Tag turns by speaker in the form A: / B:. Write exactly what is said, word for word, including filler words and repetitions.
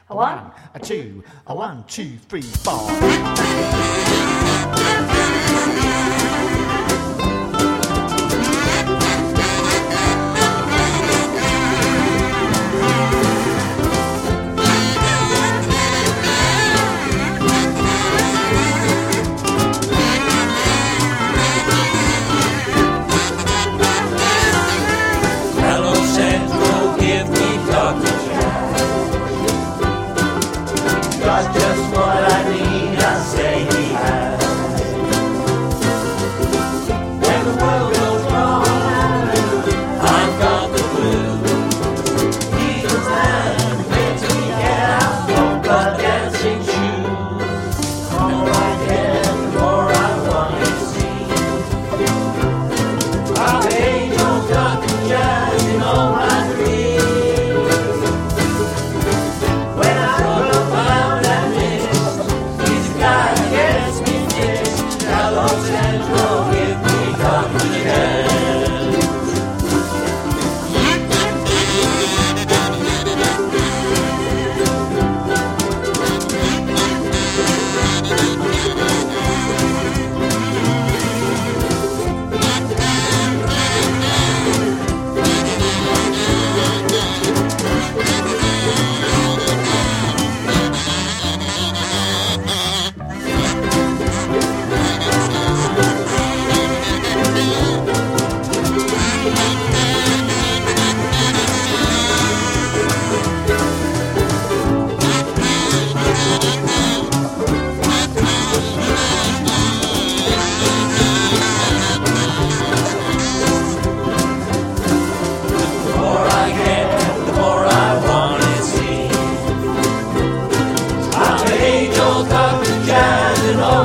A: A one, a two, a one, two, three, four.
B: Got just what I need, I say he has. When the world goes wrong, I've got the clue. He's the man who makes me get out of the dancing shoes. The more I get, the more I want to see. I've angels got the jazz in all my dreams. Angels got the jazz and all